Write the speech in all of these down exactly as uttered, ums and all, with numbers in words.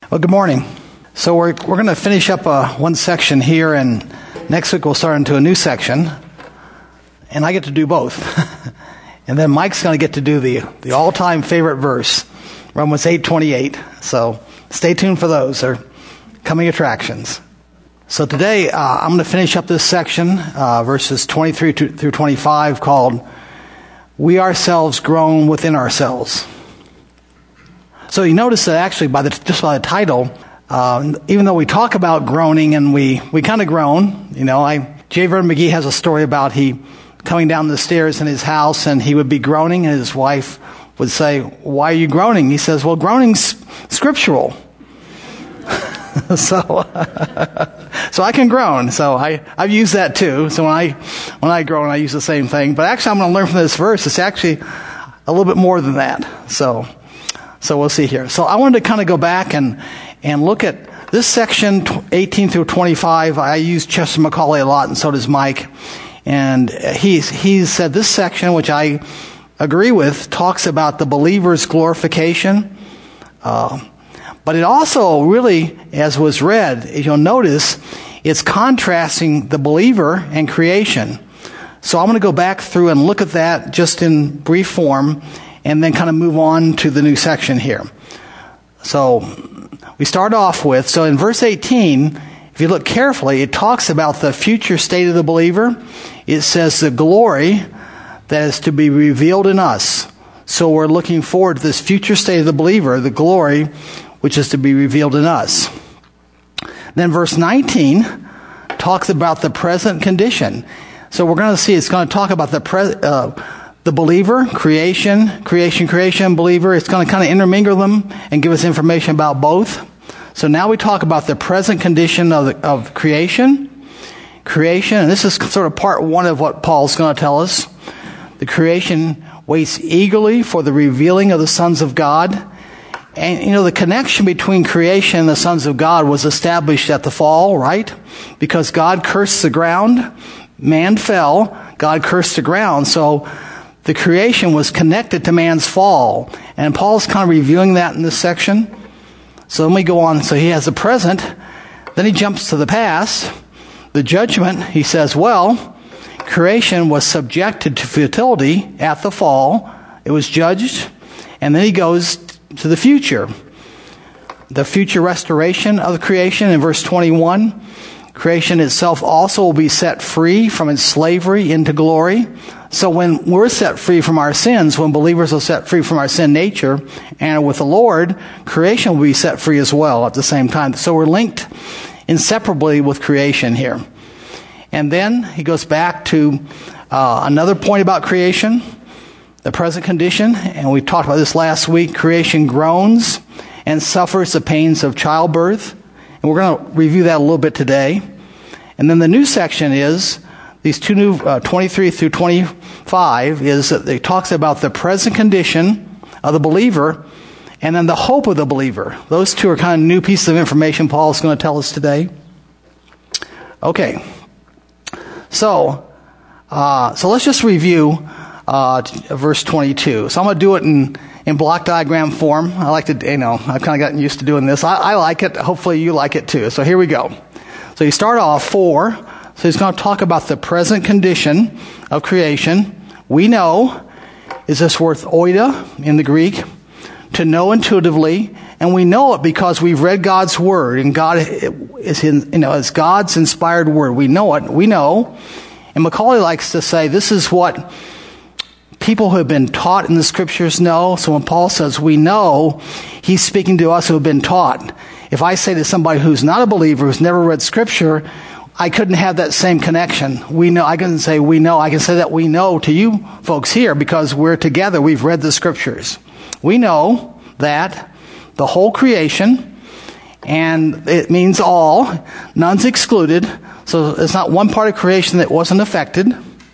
Well, good morning. So we're we're going to finish up uh, one section here, and next week we'll start into a new section, and I get to do both. And then Mike's going to get to do the the all-time favorite verse, Romans eight twenty-eight. So stay tuned for those. They're coming attractions. So today uh, I'm going to finish up this section, uh, verses twenty-three to, through twenty-five, called "We Ourselves Groan Within Ourselves." So you notice that actually by the just by the title, uh, even though we talk about groaning and we, we kind of groan, you know, I J. Vernon McGee has a story about he coming down the stairs in his house and he would be groaning and his wife would say, "Why are you groaning?" He says, "Well, groaning's scriptural." so so I can groan. So I, I've used that too. So when I when I groan, I use the same thing. But actually I'm going to learn from this verse. It's actually a little bit more than that. So So we'll see here. So I wanted to kind of go back and, and look at this section, eighteen through twenty-five. I use Chester McCauley a lot, and so does Mike. And he's, he's said this section, which I agree with, talks about the believer's glorification. Uh, but it also really, as was read, you'll notice, it's contrasting the believer and creation. So I'm going to go back through and look at that just in brief form, and then kind of move on to the new section here. So we start off with, so in verse eighteen, if you look carefully, it talks about the future state of the believer. It says the glory that is to be revealed in us. So we're looking forward to this future state of the believer, the glory which is to be revealed in us. Then verse nineteen talks about the present condition. So we're going to see, it's going to talk about the present, uh, the believer, creation, creation, creation, believer. It's going to kind of intermingle them and give us information about both. So now we talk about the present condition of, the, of creation. Creation, and this is sort of part one of what Paul's going to tell us. The creation waits eagerly for the revealing of the sons of God. And, you know, the connection between creation and the sons of God was established at the fall, right? Because God cursed the ground. Man fell. God cursed the ground. So the creation was connected to man's fall. And Paul's kind of reviewing that in this section. So then we go on. So he has the present. Then he jumps to the past. The judgment, he says, well, creation was subjected to futility at the fall. It was judged. And then he goes to the future. The future restoration of the creation in verse twenty-one. Creation itself also will be set free from its slavery into glory. So when we're set free from our sins, when believers are set free from our sin nature, and with the Lord, creation will be set free as well at the same time. So we're linked inseparably with creation here. And then he goes back to uh, another point about creation, the present condition. And we talked about this last week. Creation groans and suffers the pains of childbirth. And we're going to review that a little bit today. And then the new section is, these two new, uh, twenty-three through twenty-five, is that it talks about the present condition of the believer and then the hope of the believer. Those two are kind of new pieces of information Paul's going to tell us today. Okay. So, uh, so let's just review uh, verse twenty-two. So I'm going to do it in in block diagram form. I like to, you know, I've kind of gotten used to doing this. I, I like it. Hopefully you like it too. So here we go. So you start off four. So he's going to talk about the present condition of creation. We know, is this word oida in the Greek, to know intuitively, and we know it because we've read God's word, and God is, in, you know, it's God's inspired word. We know it. We know, and Macaulay likes to say this is what people who have been taught in the scriptures know. So when Paul says we know, he's speaking to us who have been taught. If I say to somebody who's not a believer, who's never read scripture, I couldn't have that same connection. We know, I can say we know. I can say that we know to you folks here because we're together. We've read the scriptures. We know that the whole creation, and it means all, none's excluded. So it's not one part of creation that wasn't affected.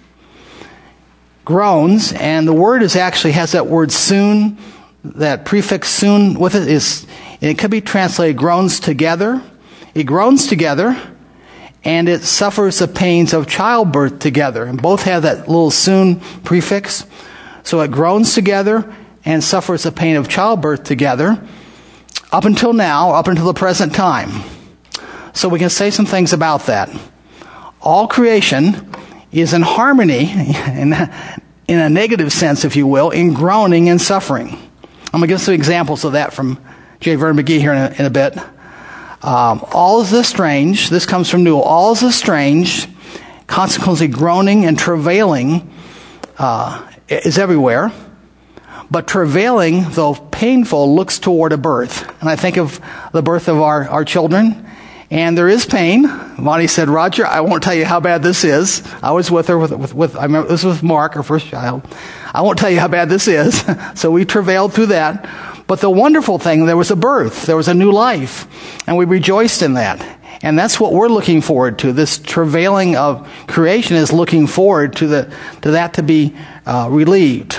Groans, and the word is actually has that word soon, that prefix soon with it is, and it could be translated groans together. It groans together, and it suffers the pains of childbirth together. And both have that little soon prefix. So it groans together and suffers the pain of childbirth together. up until now, up until the present time. So we can say some things about that. All creation is in harmony, in, in a negative sense, if you will, in groaning and suffering. I'm going to give some examples of that from J. Vernon McGee here in a, in a bit. Um, all is estranged. This comes from Newell. All is estranged, consequently groaning and travailing uh, is everywhere. But travailing, though painful, looks toward a birth. And I think of the birth of our, our children. And there is pain. Bonnie said, Roger, I won't tell you how bad this is. I was with her with, with, with I remember this was Mark, our first child. I won't tell you how bad this is. So we travailed through that. But the wonderful thing, there was a birth. There was a new life. And we rejoiced in that. And that's what we're looking forward to. This travailing of creation is looking forward to the to that to be uh, relieved.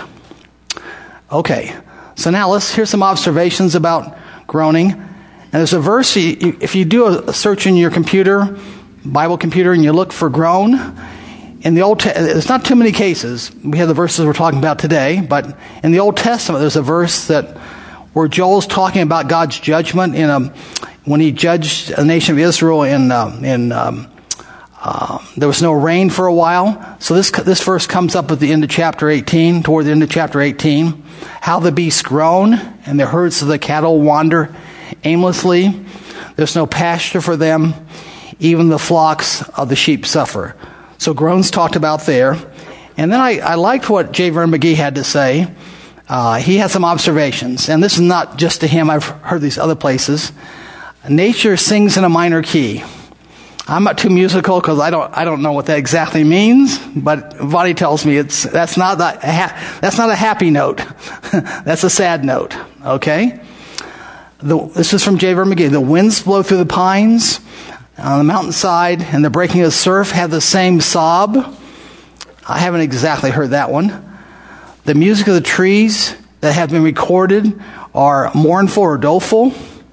Okay. So now let's hear some observations about groaning. And there's a verse, if you do a search in your computer, Bible computer, and you look for groan, in the Old Testament, there's not too many cases. We have the verses we're talking about today, but in the Old Testament, there's a verse that where Joel's talking about God's judgment in a, when he judged the nation of Israel in, uh, in um, uh, there was no rain for a while. So this this verse comes up at the end of chapter eighteen, toward the end of chapter eighteen. How the beasts groan, and the herds of the cattle wander aimlessly. There's no pasture for them. Even the flocks of the sheep suffer. So groans talked about there. And then I, I liked what J. Vernon McGee had to say. Uh, he had some observations. And this is not just to him. I've heard these other places. Nature sings in a minor key. I'm not too musical because I don't I don't know what that exactly means. But Vadi tells me it's that's not that that's not a happy note. That's a sad note. Okay. The, this is from J. Vernon McGee. The winds blow through the pines on the mountainside, and the breaking of the surf have the same sob. I haven't exactly heard that one. The music of the trees that have been recorded are mournful or doleful.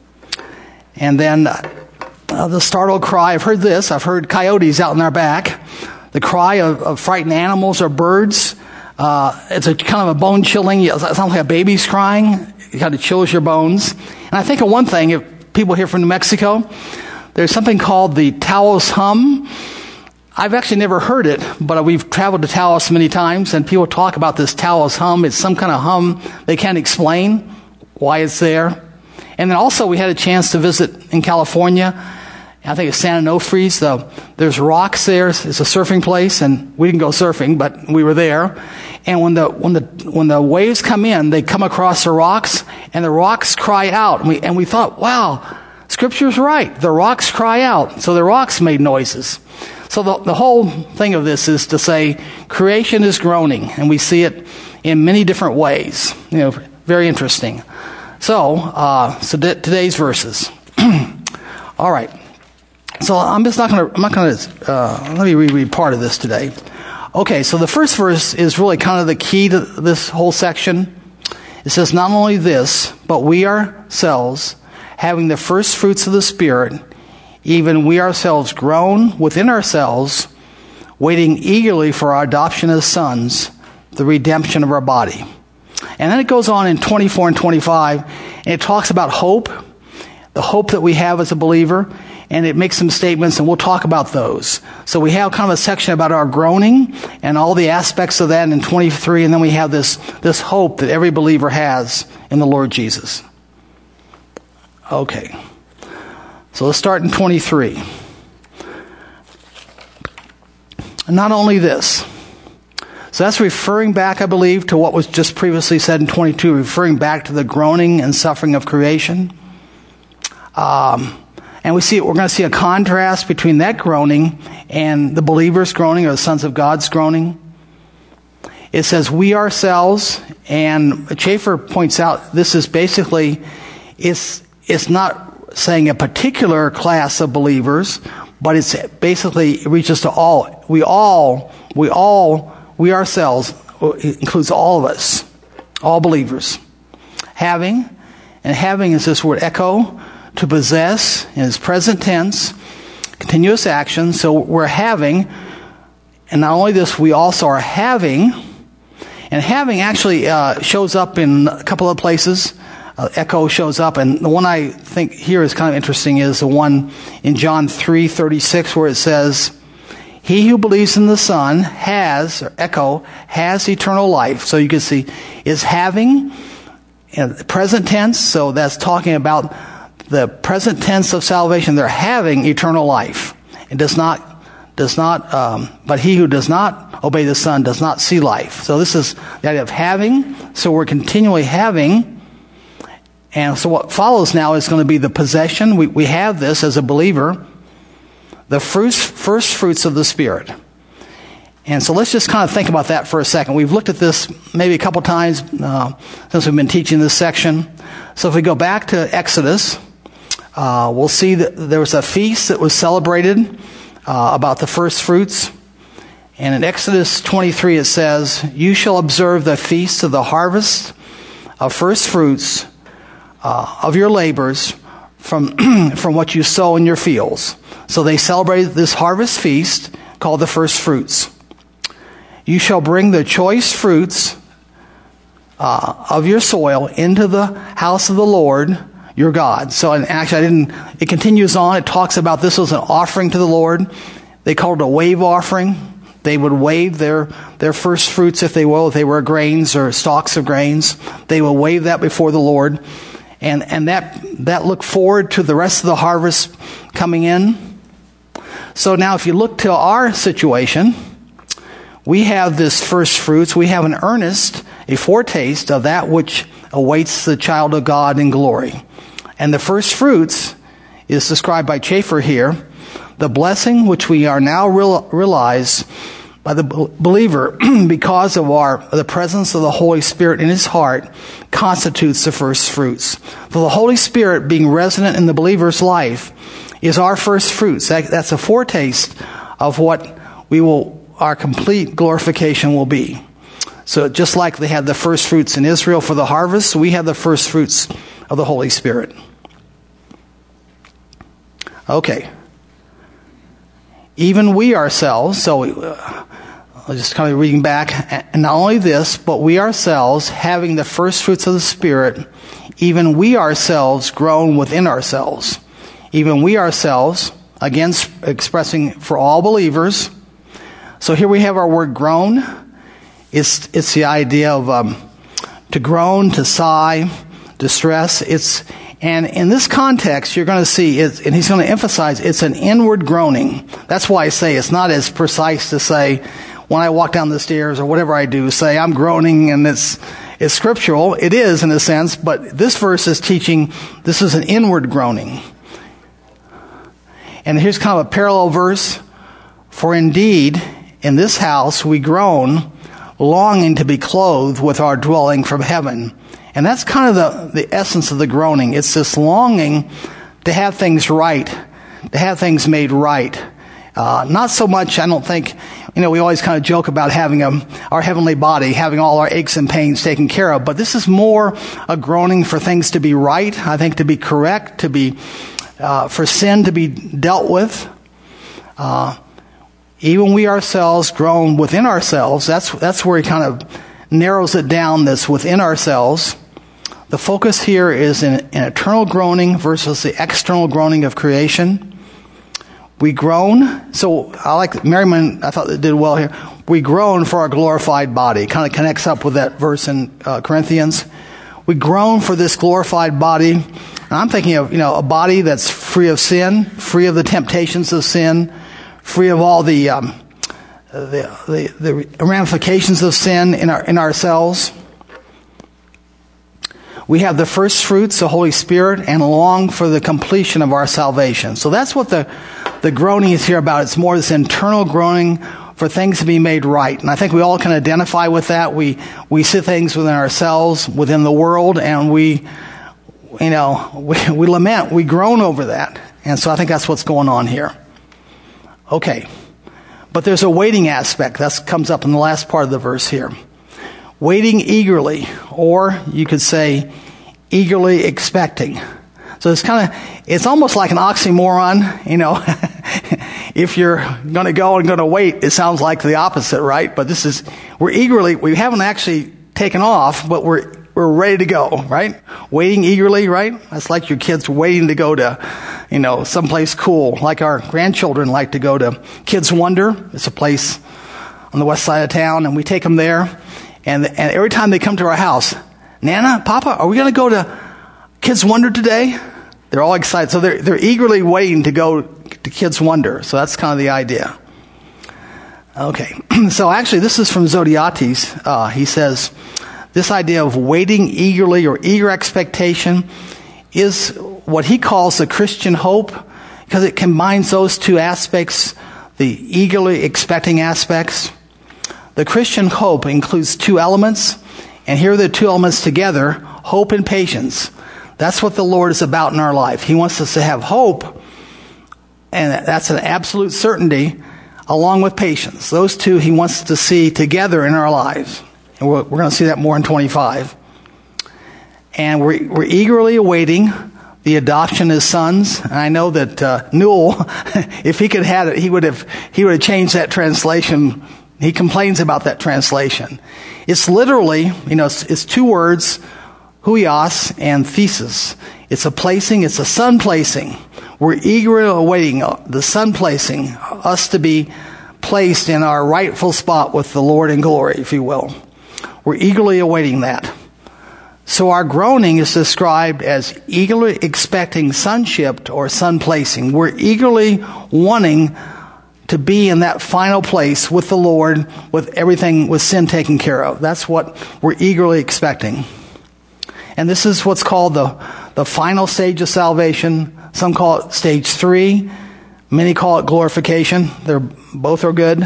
And then uh, the startled cry. I've heard this. I've heard coyotes out in our back. The cry of, of frightened animals or birds. Uh, it's a kind of a bone-chilling. It sounds like a baby's crying. It kind of chills your bones. And I think of one thing, if people here from New Mexico, there's something called the Taos hum. I've actually never heard it, but we've traveled to Taos many times, and people talk about this Taos hum. It's some kind of hum they can't explain why it's there. And then also we had a chance to visit in California. I think it's San Onofre. So there's rocks there. It's a surfing place, and we didn't go surfing, but we were there. And when the when the when the waves come in, they come across the rocks, and the rocks cry out. And we and we thought, wow, Scripture's right. The rocks cry out. So the rocks made noises. So the the whole thing of this is to say creation is groaning, and we see it in many different ways. You know, very interesting. So uh, so th- today's verses. All right. So I'm just not going to, I'm not going to, uh, let me reread part of this today. Okay, so the first verse is really kind of the key to this whole section. It says, not only this, but we ourselves, having the first fruits of the Spirit, even we ourselves groan within ourselves, waiting eagerly for our adoption as sons, the redemption of our body. And then it goes on in twenty-four and twenty-five, and it talks about hope, the hope that we have as a believer. And it makes some statements, and we'll talk about those. So we have kind of a section about our groaning and all the aspects of that in twenty-three, and then we have this, this hope that every believer has in the Lord Jesus. Okay. So let's start in twenty-three. Not only this. So that's referring back, I believe, to what was just previously said in twenty-two, referring back to the groaning and suffering of creation. Um... And we see we're going to see a contrast between that groaning and the believer's groaning or the sons of God's groaning. It says we ourselves, and Schaeffer points out this is basically it's it's not saying a particular class of believers, but it's basically it reaches to all. We all we all we ourselves it includes all of us, all believers. Having and having is this word echo. To possess in its present tense, continuous action. So we're having, and not only this, we also are having, and having actually uh, shows up in a couple of places. uh, echo shows up. And the one I think here is kind of interesting is the one in John three thirty-six, where it says, he who believes in the Son has, or echo, has eternal life. So you can see, is having, in the present tense, so that's talking about the present tense of salvation. They're having eternal life. It does not, does not, um, but he who does not obey the Son does not see life. So this is the idea of having. So we're continually having. And so what follows now is going to be the possession. We, we have this as a believer. The fruits, first fruits of the Spirit. And so let's just kind of think about that for a second. We've looked at this maybe a couple times uh, since we've been teaching this section. So if we go back to Exodus, uh, we'll see that there was a feast that was celebrated uh, about the first fruits. And in Exodus twenty-three it says, you shall observe the feast of the harvest of first fruits uh, of your labors from from what you sow in your fields. So they celebrated this harvest feast called the first fruits. You shall bring the choice fruits uh, of your soil into the house of the Lord your God. So and actually I didn't, it continues on. It talks about this was an offering to the Lord. They called it a wave offering. They would wave their, their first fruits, if they will, if they were grains or stalks of grains. They would wave that before the Lord. And and that that looked forward to the rest of the harvest coming in. So now if you look to our situation, we have this first fruits. We have an earnest, a foretaste of that which awaits the child of God in glory. And the first fruits is described by Chafer here. The blessing which we are now real, realize by the believer because of our the presence of the Holy Spirit in his heart constitutes the first fruits. For the Holy Spirit being resident in the believer's life is our first fruits. That, that's a foretaste of what we will, our complete glorification will be. So just like they had the first fruits in Israel for the harvest, we have the first fruits of the Holy Spirit. Okay. Even we ourselves, so uh, I'll just kind of reading back, and not only this, but we ourselves, having the first fruits of the Spirit, even we ourselves grown within ourselves. Even we ourselves, again expressing for all believers. So here we have our word groan. It's, it's the idea of um, to groan, to sigh, distress. It's And in this context, you're going to see, it, and he's going to emphasize, it's an inward groaning. That's why I say it's not as precise to say, when I walk down the stairs or whatever I do, say I'm groaning and it's, it's scriptural. It is in a sense, but this verse is teaching this is an inward groaning. And here's kind of a parallel verse. For indeed, in this house we groan, longing to be clothed with our dwelling from heaven. And that's kind of the, the essence of the groaning. It's this longing to have things right, to have things made right. Uh, not so much, I don't think, you know, we always kind of joke about having a, our heavenly body, having all our aches and pains taken care of. But this is more a groaning for things to be right, I think to be correct, to be, uh, for sin to be dealt with. Uh, even we ourselves groan within ourselves. That's, that's where he kind of narrows it down, this within ourselves. The focus here is in an eternal groaning versus the external groaning of creation. We groan. So I like Merriman, I thought they did well here. We groan for our glorified body. Kind of connects up with that verse in uh, Corinthians. We groan for this glorified body. And I'm thinking of, you know, a body that's free of sin, free of the temptations of sin, free of all the um, the, the the ramifications of sin in our in ourselves. We have the first fruits, the Holy Spirit, and long for the completion of our salvation. So that's what the, the groaning is here about. It's more this internal groaning for things to be made right. And I think we all can identify with that. We, we see things within ourselves, within the world, and we, you know, we, we lament, we groan over that. And so I think that's what's going on here. Okay. But there's a waiting aspect. That comes up in the last part of the verse here. Waiting eagerly, or you could say eagerly expecting. So it's kind of, it's almost like an oxymoron, you know. If you're going to go and going to wait, it sounds like the opposite, right? But this is, we're eagerly, we haven't actually taken off, but we're we're ready to go, right? Waiting eagerly, right? That's like your kids waiting to go to, you know, someplace cool. Like our grandchildren like to go to Kids Wonder. It's a place on the west side of town, and we take them there. And and every time they come to our house, Nana, Papa, are we going to go to Kids Wonder today? They're all excited. So they're they're eagerly waiting to go to Kids Wonder. So that's kind of the idea. Okay. So actually, this is from Zodhiates. Uh, he says, this idea of waiting eagerly or eager expectation is what he calls the Christian hope, because it combines those two aspects, the eagerly expecting aspects. The Christian hope includes two elements, and here are the two elements together, hope and patience. That's what the Lord is about in our life. He wants us to have hope, and that's an absolute certainty, along with patience. Those two he wants to see together in our lives. And we're, we're going to see that more in twenty-five. And we're, we're eagerly awaiting the adoption as sons. And I know that uh, Newell, if he could have it, he would have he would have changed that translation. He complains about that translation. It's literally, you know, it's, it's two words, huios and thesis. It's a placing, it's a son placing. We're eagerly awaiting the son placing, us to be placed in our rightful spot with the Lord in glory, if you will. We're eagerly awaiting that. So our groaning is described as eagerly expecting sonship or son placing. We're eagerly wanting to be in that final place with the Lord, with everything, with sin taken care of. That's what we're eagerly expecting. And this is what's called the, the final stage of salvation. Some call it stage three. Many call it glorification. They're both are good.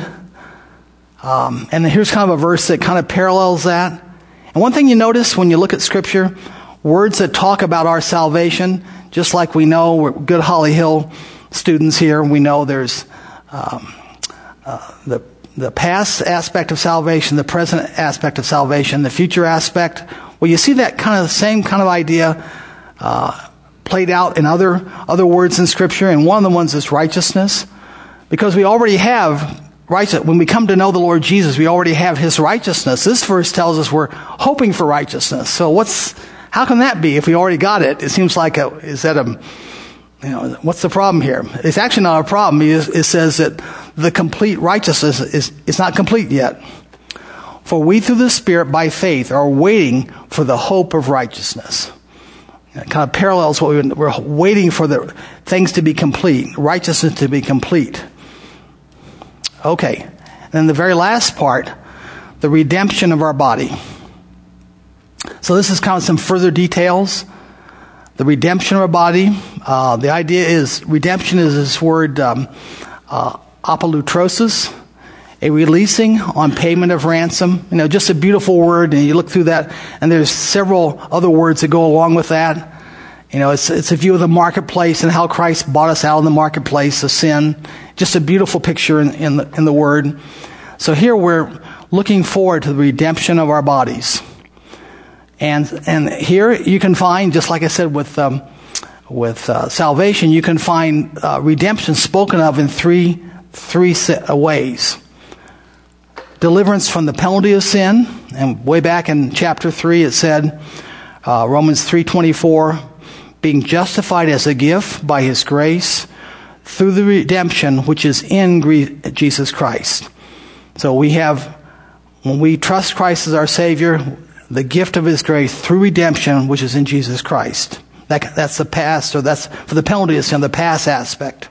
Um, and here's kind of a verse that kind of parallels that. And one thing you notice when you look at Scripture, words that talk about our salvation, just like we know, we're good Holly Hill students here, we know there's um, uh, the the past aspect of salvation, the present aspect of salvation, the future aspect. Well, you see that kind of the same kind of idea uh, played out in other other words in Scripture, and one of the ones is righteousness, because we already have righteous. When we come to know the Lord Jesus, we already have His righteousness. This verse tells us we're hoping for righteousness. So what's how can that be if we already got it? It seems like a is that a you know what's the problem here? It's actually not a problem. It, it says that the complete righteousness is is not complete yet. For we through the Spirit by faith are waiting for the hope of righteousness. It kind of parallels what we, we're waiting for the things to be complete, righteousness to be complete. Okay. And then the very last part, the redemption of our body. So this is kind of some further details. The redemption of our body. Uh, the idea is, redemption is this word, um, uh, apolutrosis, a releasing on payment of ransom. You know, just a beautiful word, and you look through that, and there's several other words that go along with that. You know, it's it's a view of the marketplace and how Christ bought us out of the marketplace of sin. Just a beautiful picture in, in the in the Word. So here we're looking forward to the redemption of our bodies, and and here you can find, just like I said with um, with uh, salvation, you can find uh, redemption spoken of in three three ways. Deliverance from the penalty of sin, and way back in chapter three it said, uh, Romans three twenty-four, being justified as a gift by His grace through the redemption which is in Jesus Christ. So we have, when we trust Christ as our Savior, the gift of His grace through redemption which is in Jesus Christ. That, that's the past, or that's for the penalty of sin, the past aspect.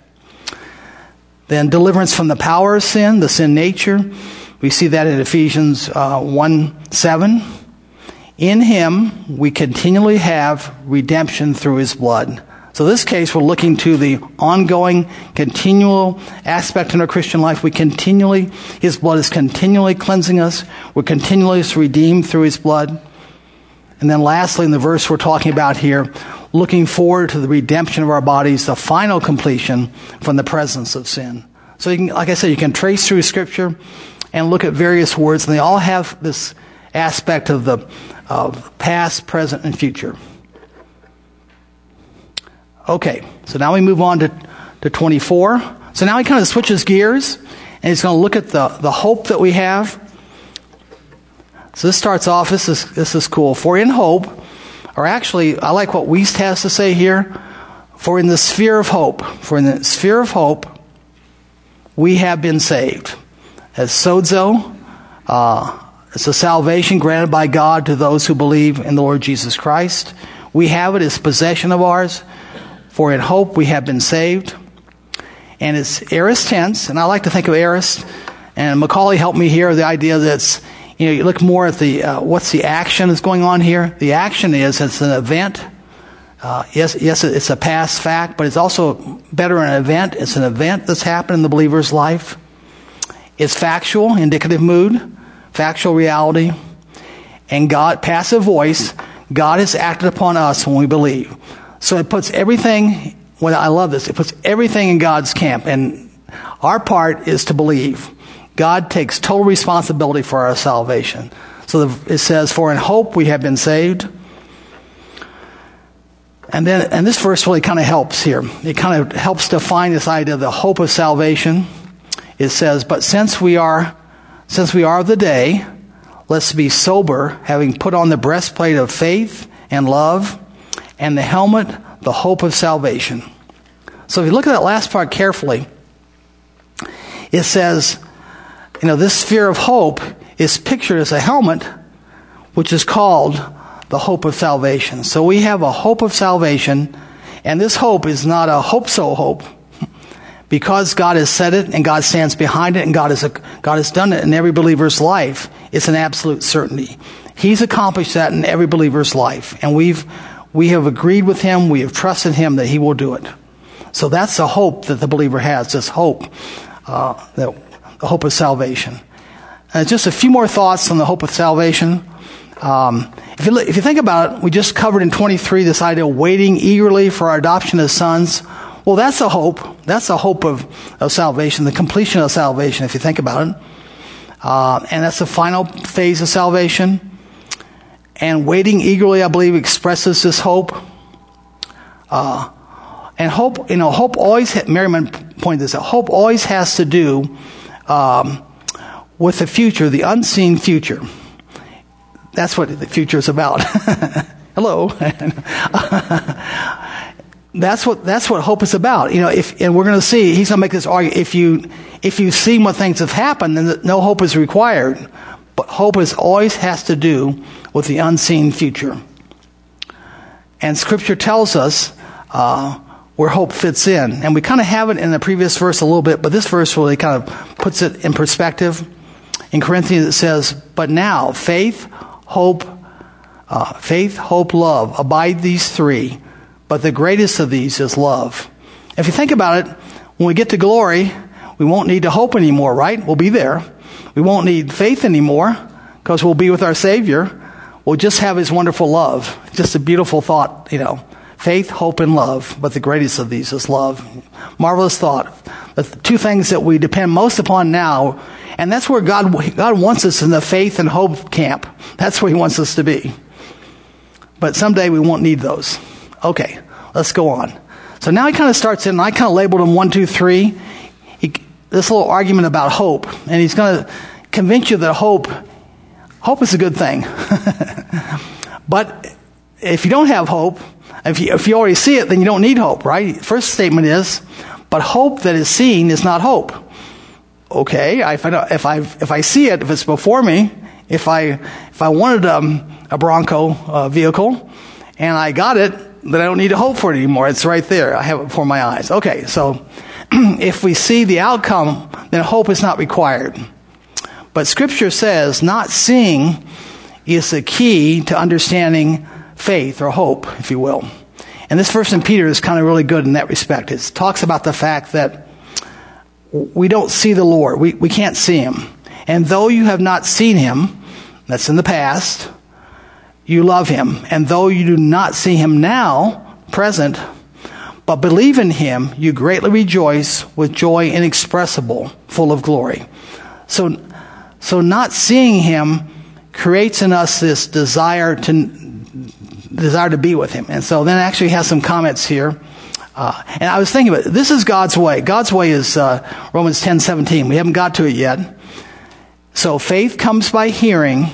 Then deliverance from the power of sin, the sin nature. We see that in Ephesians uh, one seven. In Him we continually have redemption through His blood. So in this case, we're looking to the ongoing, continual aspect in our Christian life. We continually, His blood is continually cleansing us. We're continually redeemed through His blood. And then lastly, in the verse we're talking about here, looking forward to the redemption of our bodies, the final completion from the presence of sin. So you can, like I said, you can trace through Scripture and look at various words, and they all have this aspect of the of past, present, and future. Okay, so now we move on to, to twenty-four. So now he kind of switches gears, and he's going to look at the, the hope that we have. So this starts off, this is, this is cool. For in hope, or actually, I like what Wiest has to say here. For in the sphere of hope, for in the sphere of hope, we have been saved. As sozo, uh, it's a salvation granted by God to those who believe in the Lord Jesus Christ. We have it as possession of ours. For in hope we have been saved. And it's aorist tense, and I like to think of aorist. And Macaulay helped me here, the idea that it's, you know, you look more at the, uh, what's the action that's going on here? The action is, it's an event. Uh, yes, yes, it's a past fact, but it's also better an event. It's an event that's happened in the believer's life. It's factual, indicative mood, factual reality, and God, passive voice. God has acted upon us when we believe. So it puts everything, well, I love this, it puts everything in God's camp, and our part is to believe. God takes total responsibility for our salvation. So the, it says, for in hope we have been saved. And then, and this verse really kind of helps here. It kind of helps define this idea of the hope of salvation. It says, but since we are, since we are of the day, let's be sober, having put on the breastplate of faith and love, and the helmet, the hope of salvation. So if you look at that last part carefully, it says, you know, this sphere of hope is pictured as a helmet, which is called the hope of salvation. So we have a hope of salvation, and this hope is not a hope-so hope. Because God has said it, and God stands behind it, and God has, God has done it in every believer's life, it's an absolute certainty. He's accomplished that in every believer's life, and we've we have agreed with Him, we have trusted Him that He will do it. So that's the hope that the believer has, this hope, uh, that the hope of salvation. And just a few more thoughts on the hope of salvation. Um, if you if you think about it, we just covered in twenty-three this idea of waiting eagerly for our adoption as sons. Well, that's a hope. That's a hope of, of salvation, the completion of salvation, if you think about it. Uh, and that's the final phase of salvation. And waiting eagerly, I believe, expresses this hope. Uh, and hope, you know, hope always, Merriman pointed this out, hope always has to do um, with the future, the unseen future. That's what the future is about. Hello. That's what that's what hope is about. You know, if and we're going to see, he's going to make this argument. If you if you've seen what things have happened, then no hope is required. But hope is always has to do with the unseen future. And Scripture tells us uh, where hope fits in, and we kind of have it in the previous verse a little bit, but this verse really kind of puts it in perspective. In Corinthians, it says, "But now faith, hope, uh, faith, hope, love abide these three." But the greatest of these is love. If you think about it, when we get to glory, we won't need to hope anymore, right? We'll be there. We won't need faith anymore because we'll be with our Savior. We'll just have His wonderful love. Just a beautiful thought, you know. Faith, hope, and love. But the greatest of these is love. Marvelous thought. The two things that we depend most upon now, and that's where God, God wants us in the faith and hope camp. That's where He wants us to be. But someday we won't need those. Okay, let's go on. So now he kind of starts in, and I kind of labeled him one, two, three. He, this little argument about hope, and he's going to convince you that hope, hope is a good thing. But if you don't have hope, if you, if you already see it, then you don't need hope, right? First statement is, but hope that is seen is not hope. Okay, if I if I if I see it, if it's before me, if I if I wanted um, a Bronco uh, vehicle, and I got it, then I don't need to hope for it anymore. It's right there. I have it before my eyes. Okay, so if we see the outcome, then hope is not required. But Scripture says not seeing is the key to understanding faith or hope, if you will. And this verse in Peter is kind of really good in that respect. It talks about the fact that we don't see the Lord. We, we can't see Him. And though you have not seen Him, that's in the past, you love Him. And though you do not see Him now, present, but believe in Him, you greatly rejoice with joy inexpressible, full of glory. So, so not seeing Him creates in us this desire to desire to be with Him. And so then actually has some comments here. Uh, and I was thinking about it. This is God's way. God's way is uh, Romans ten seventeen. We haven't got to it yet. So faith comes by hearing,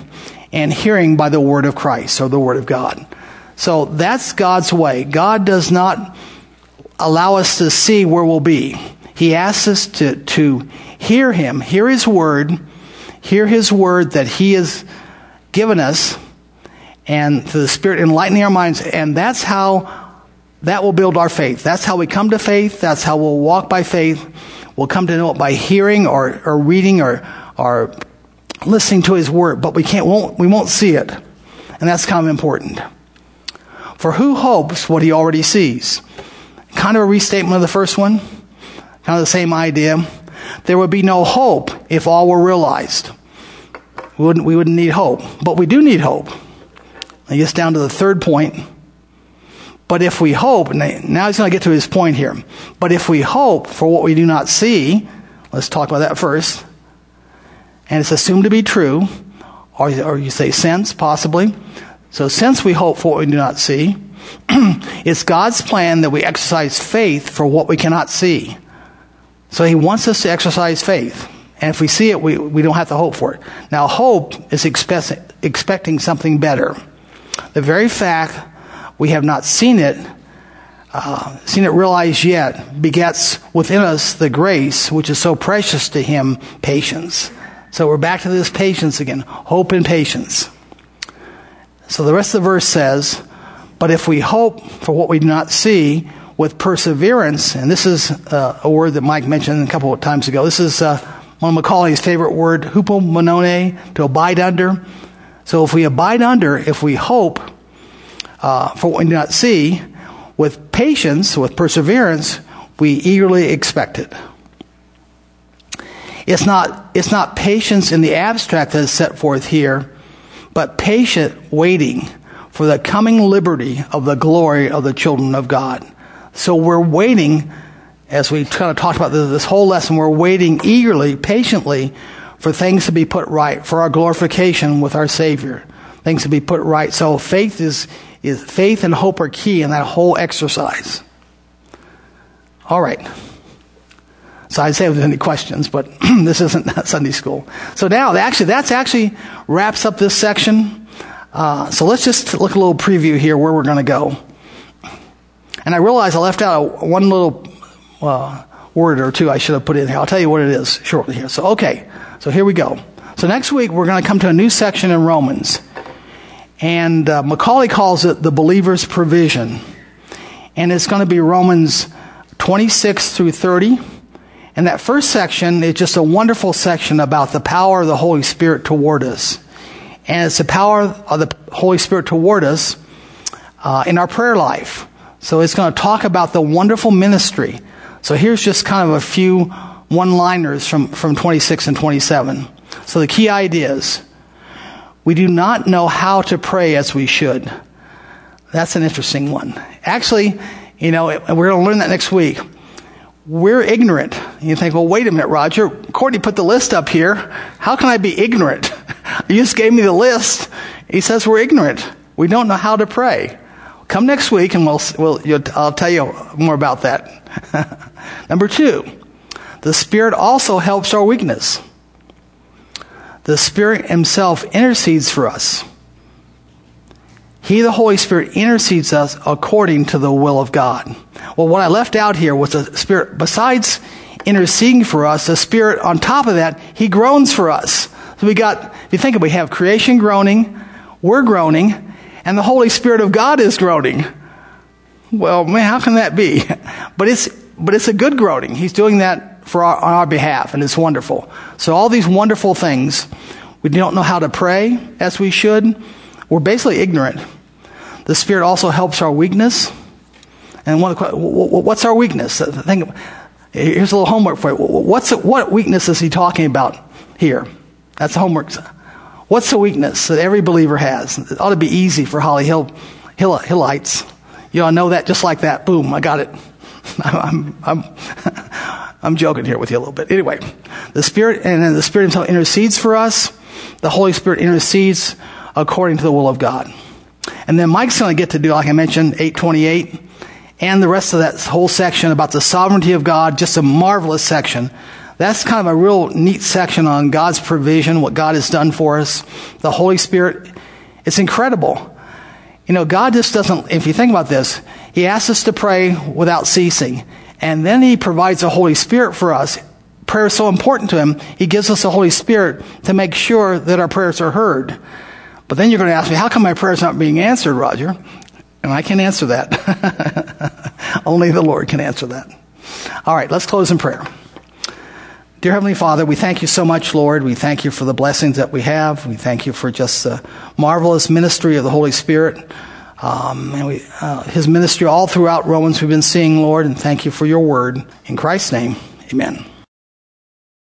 and hearing by the word of Christ, or the word of God. So that's God's way. God does not allow us to see where we'll be. He asks us to, to hear him, hear his word, hear his word that he has given us, and to the Spirit enlightening our minds. And that's how that will build our faith. That's how we come to faith. That's how we'll walk by faith. We'll come to know it by hearing or, or reading or, or listening to his word. But we can't, won't, we won't see it. And that's kind of important. For who hopes what he already sees? Kind of a restatement of the first one. Kind of the same idea. There would be no hope if all were realized. We wouldn't, we wouldn't need hope. But we do need hope. He gets down to the third point. But if we hope, and now he's going to get to his point here. But if we hope for what we do not see, let's talk about that first. And it's assumed to be true, or, or you say sense, possibly. So since we hope for what we do not see, it's God's plan that we exercise faith for what we cannot see. So he wants us to exercise faith. And if we see it, we, we don't have to hope for it. Now, hope is expect, expecting something better. The very fact we have not seen it, uh, seen it realized yet, begets within us the grace, which is so precious to him, patience. So we're back to this patience again. Hope and patience. So the rest of the verse says, but if we hope for what we do not see with perseverance, and this is uh, a word that Mike mentioned a couple of times ago. This is uh, one of Macaulay's favorite word, hupomonone, to abide under. So if we abide under, if we hope uh, for what we do not see, with patience, with perseverance, we eagerly expect it. It's not, it's not patience in the abstract that is set forth here, but patient waiting for the coming liberty of the glory of the children of God. So we're waiting, as we kind of talked about this, this whole lesson, we're waiting eagerly, patiently for things to be put right, for our glorification with our Savior. Things to be put right. So faith is, is faith and hope are key in that whole exercise. All right. So I'd say if there's any questions, but this isn't Sunday school. So now, actually, that's actually wraps up this section. Uh, so let's just look at a little preview here where we're going to go. And I realize I left out one little uh, word or two I should have put in here. I'll tell you what it is shortly here. So, okay. So here we go. So next week, we're going to come to a new section in Romans. And uh, Macaulay calls it the believer's provision. And it's going to be Romans twenty-six through thirty. And that first section is just a wonderful section about the power of the Holy Spirit toward us. And it's the power of the Holy Spirit toward us uh, in our prayer life. So it's going to talk about the wonderful ministry. So here's just kind of a few one-liners from, from twenty-six and twenty-seven. So the key ideas. We do not know how to pray as we should. That's an interesting one. Actually, you know, we're going to learn that next week. We're ignorant. You think, well, wait a minute, Roger. Courtney put the list up here. How can I be ignorant? You just gave me the list. He says we're ignorant. We don't know how to pray. Come next week and we'll, we'll you'll, I'll tell you more about that. Number two, the Spirit also helps our weakness. The Spirit himself intercedes for us. He, the Holy Spirit, intercedes us according to the will of God. Well, what I left out here was the Spirit, besides interceding for us, the Spirit on top of that, he groans for us. So we got, if you think of it, we have creation groaning, we're groaning, and the Holy Spirit of God is groaning. Well, man, how can that be? But it's, but it's a good groaning. He's doing that for our, on our behalf, and it's wonderful. So all these wonderful things, we don't know how to pray as we should. We're basically ignorant. The Spirit also helps our weakness. And one of the, what's our weakness? Think, here's a little homework for you. What's what weakness is he talking about here? That's homework. What's the weakness that every believer has? It ought to be easy for Holly Hill, Hill Hillites. You ought to know that just like that. Boom, I got it. I'm, I'm, I'm joking here with you a little bit. Anyway, the Spirit, and then the Spirit himself intercedes for us. The Holy Spirit intercedes according to the will of God. And then Mike's going to get to do, like I mentioned, eight twenty-eight, and the rest of that whole section about the sovereignty of God, just a marvelous section that's kind of a real neat section on God's provision, what God has done for us. The Holy Spirit, it's incredible. You know, God just doesn't, if you think about this, He asks us to pray without ceasing. And then He provides the Holy Spirit for us. Prayer is so important to Him, He gives us the Holy Spirit to make sure that our prayers are heard. But then you're going to ask me, how come my prayers aren't being answered, Roger? And I can't answer that. Only the Lord can answer that. All right, let's close in prayer. Dear Heavenly Father, we thank you so much, Lord. We thank you for the blessings that we have. We thank you for just the marvelous ministry of the Holy Spirit. Um, and we, uh, His ministry all throughout Romans we've been seeing, Lord, and thank you for your word. In Christ's name, amen.